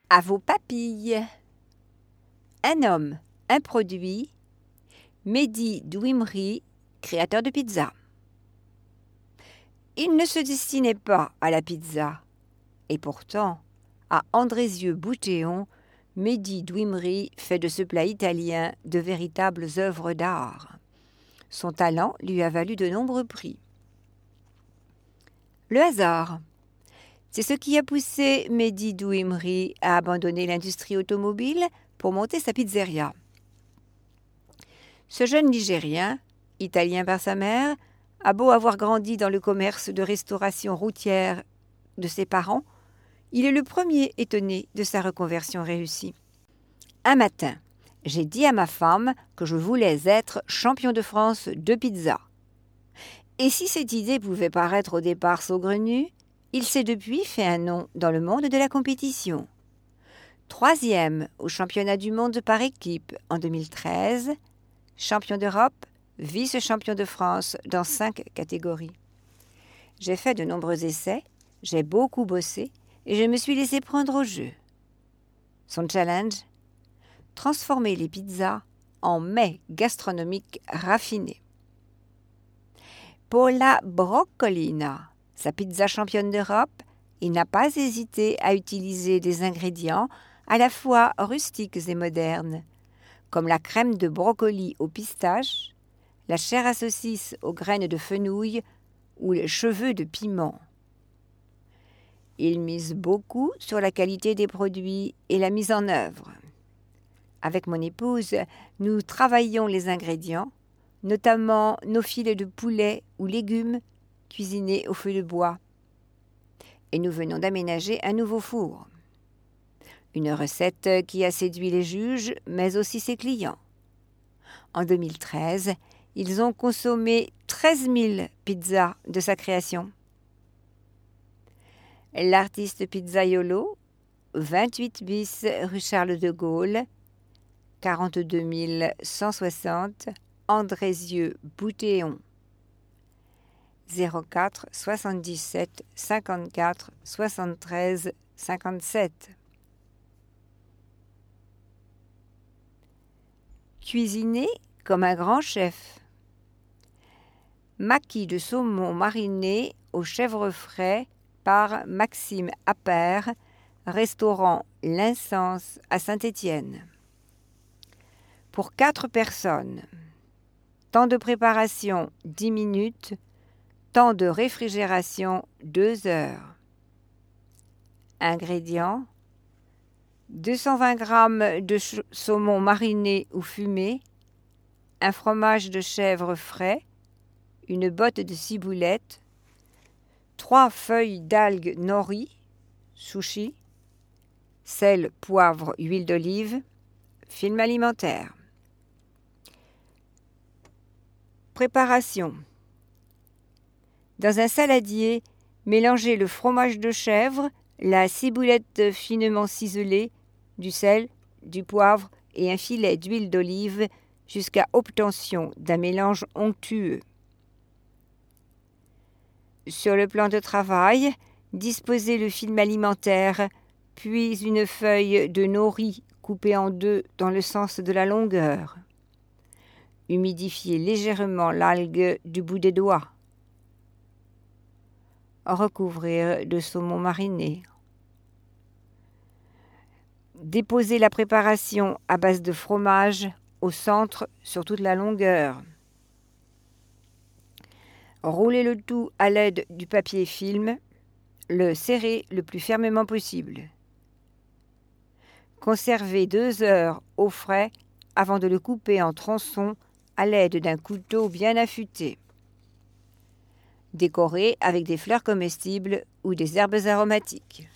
À vos papilles. Un homme, un produit. Mehdi Douimri, créateur de pizza. Il ne se destinait pas à la pizza. Et pourtant, à Andrézieux-Boutéon, Mehdi Douimri fait de ce plat italien de véritables œuvres d'art. Son talent lui a valu de nombreux prix. Le hasard. C'est ce qui a poussé Mehdi Douimri à abandonner l'industrie automobile pour monter sa pizzeria. Ce jeune Nigérien, italien par sa mère, a beau avoir grandi dans le commerce de restauration routière de ses parents, il est le premier étonné de sa reconversion réussie. Un matin, j'ai dit à ma femme que je voulais être champion de France de pizza. Et si cette idée pouvait paraître au départ saugrenue, il s'est depuis fait un nom dans le monde de la compétition. 3e au championnat du monde par équipe en 2013, champion d'Europe, vice-champion de France dans 5 catégories. J'ai fait de nombreux essais, j'ai beaucoup bossé et je me suis laissé prendre au jeu. Son challenge ? Transformer les pizzas en mets gastronomiques raffinés. Paula Broccolina, sa pizza championne d'Europe, il n'a pas hésité à utiliser des ingrédients à la fois rustiques et modernes, comme la crème de brocoli aux pistaches, la chair à saucisse aux graines de fenouil ou les cheveux de piment. Il mise beaucoup sur la qualité des produits et la mise en œuvre. Avec mon épouse, nous travaillons les ingrédients, notamment nos filets de poulet ou légumes cuisinés au feu de bois. Et nous venons d'aménager un nouveau four. Une recette qui a séduit les juges, mais aussi ses clients. En 2013, ils ont consommé 13 000 pizzas de sa création. L'artiste pizzaiolo, 28 bis rue Charles de Gaulle, 42 160, Andrézieux-Boutéon. 04 77 54 73 57. Cuisiner comme un grand chef. Maquis de saumon mariné au chèvre frais par Maxime Appert, restaurant L'Incense à Saint-Étienne. Pour 4 personnes. Temps de préparation 10 minutes. Temps de réfrigération 2 heures. Ingrédients: 220 g de saumon mariné ou fumé, un fromage de chèvre frais, une botte de ciboulette, 3 feuilles d'algues nori, sushi, sel, poivre, huile d'olive, film alimentaire. Préparation. Dans un saladier, mélangez le fromage de chèvre, la ciboulette finement ciselée, du sel, du poivre et un filet d'huile d'olive jusqu'à obtention d'un mélange onctueux. Sur le plan de travail, disposez le film alimentaire, puis une feuille de nori coupée en 2 dans le sens de la longueur. Humidifiez légèrement l'algue du bout des doigts. Recouvrir de saumon mariné. Déposez la préparation à base de fromage au centre sur toute la longueur. Roulez le tout à l'aide du papier film, le serrez le plus fermement possible. Conservez 2 heures au frais avant de le couper en tronçons à l'aide d'un couteau bien affûté. Décorez avec des fleurs comestibles ou des herbes aromatiques.